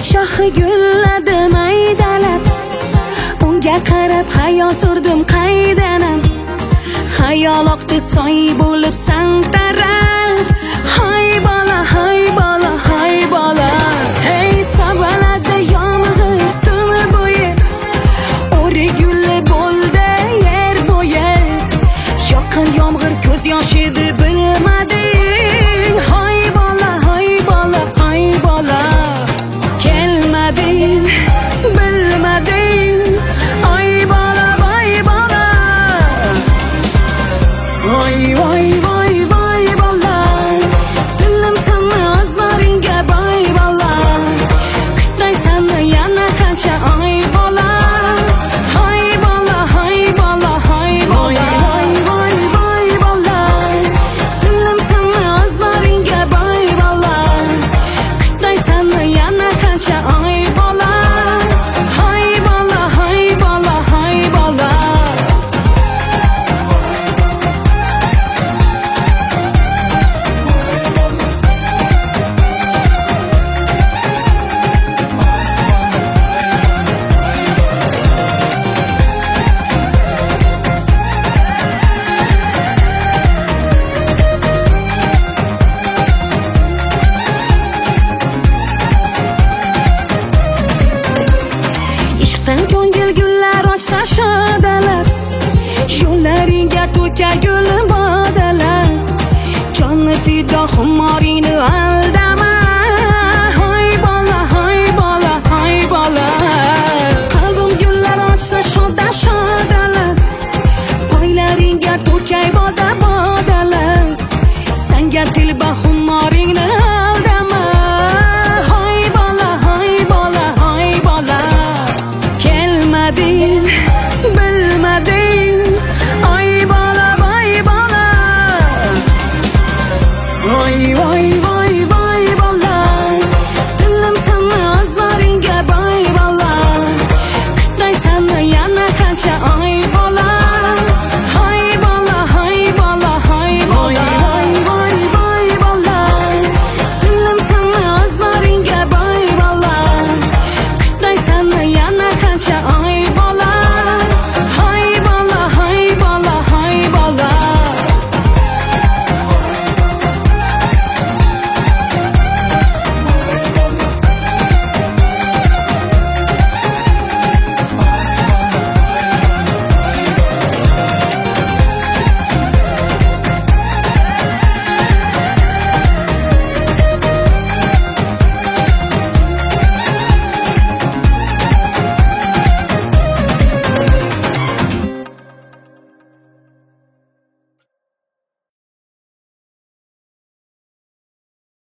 Ishq shoxi gulladi maydalab, unga qarab xayol surdim qaydanam. Xayol oqdi soy bo'lib san taraf. Hay bola, hay bola, hay bola. Hey savalada yomg'ir tuni bo'yi, o'ri gulli bo'ldi yer bo'yi. Yoqqan yomg'ir ko'z yosh edi bilmading. Hay bola, hay bola, hay bola. Kelmading, bilmading. Ay bola, voy bola. Voy voy voy voy bola. Dilim sanni azoringga boy bola. Kutmaysanmi yana qancha ay bola. Hay bola, hay bola, hay bola. Voy voy bola. Dilim sanni azoringga boy bola. Kutmaysanmi yana qancha ay bola. Hay bola, hay bola, hay bola. Ishqdan ko'ngil gullar ochsa shodalab, yo'llaringga to'ka gul bodalar. Jonni fido xumor